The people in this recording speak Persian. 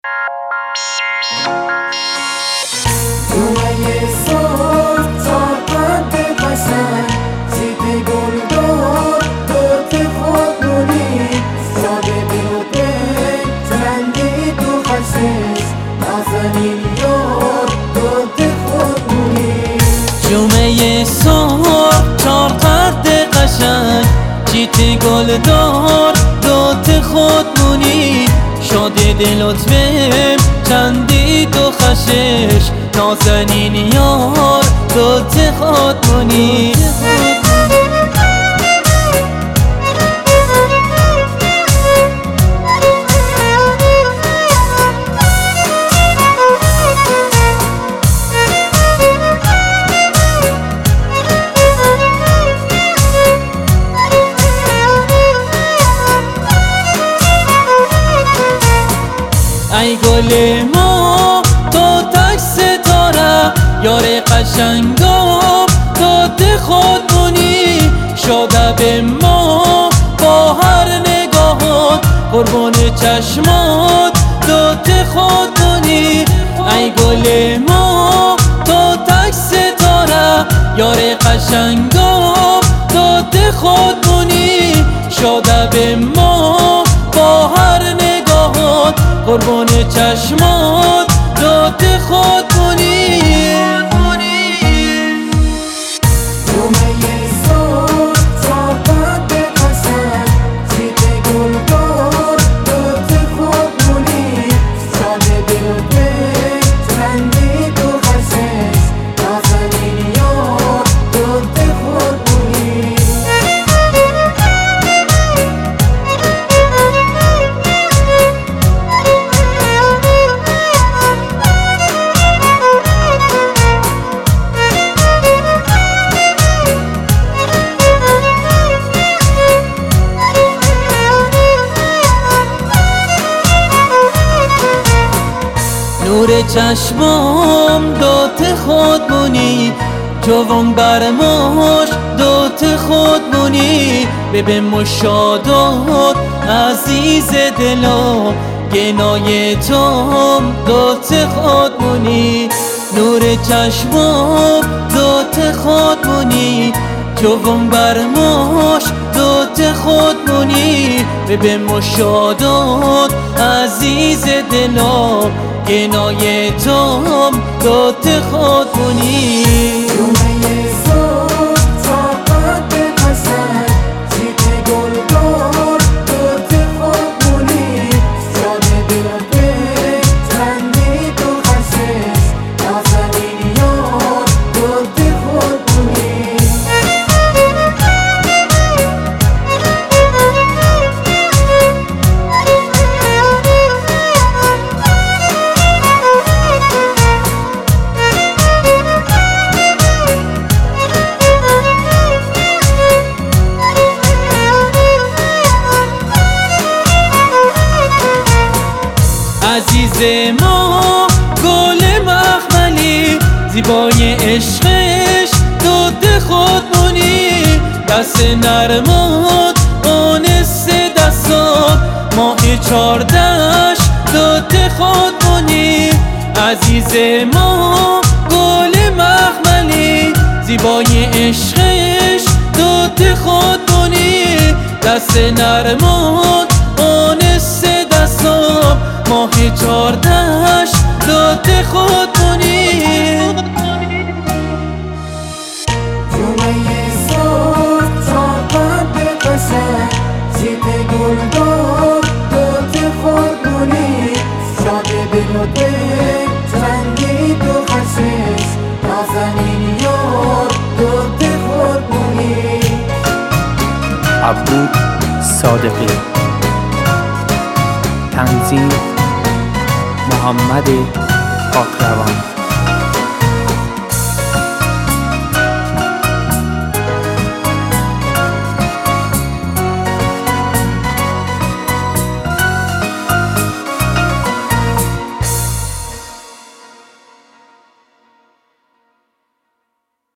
جمعه صبح تا قد قشنگ چیت گلدار دوت خودمونی شاده بیروته چندی تو خشش نازنین یار دوت خودمونی جمعه صبح چار قد قشنگ چیت گلدار دوت خودمونی شاده دلت بهم چندی تو خشش نازنین یار دوت خودمونی ای گل ما تو تک ستاره یار قشنگم دوت خودمونی شده به ما با هر نگاهات قربون چشمات دوت خودمونی ای گل ما تو تک ستاره یار قشنگم دوت خودمونی شده به ما با هر نگاهات قربون چشمات دوت خودمونی جمعه صبح تا قد قشنگ چیت گلدار دوت خودمونی شاده بیروته چندی تو خشش نازنین یار دوت خودمونی نور چشمام دوت خودمونی جوان برماش دوت خودمونی ببین مشادات عزیز دلم گنای توم دوت خودمونی نور چشمام دوت خودمونی جوان برماش دوت خودمونی ببین مشادات عزیز دلم گنای توم دوت خودمونی جمعه صبح تا قد قشنگ چیت گلدار دوت خودمونی شاده بیروته چندی تو خشش نازنین یار دوت خودمونی عزیز ما گل مخملی زیبای عشقش دوت خودمونی دست نرمات آنست دستات ماه چاردش دوت خودمونی عزیز ما گل مخملی زیبای عشقش دوت خودمونی دست نرمات آنست دستات ماه چاردش دوت خودمونی جمعه صبح تا قد قشنگ چیت گلدار دوت خودمونی شاده بیروته چندی تو خشش نازنین یار دوت خودمونی عبود صادقی تنظیم محمد پاکروان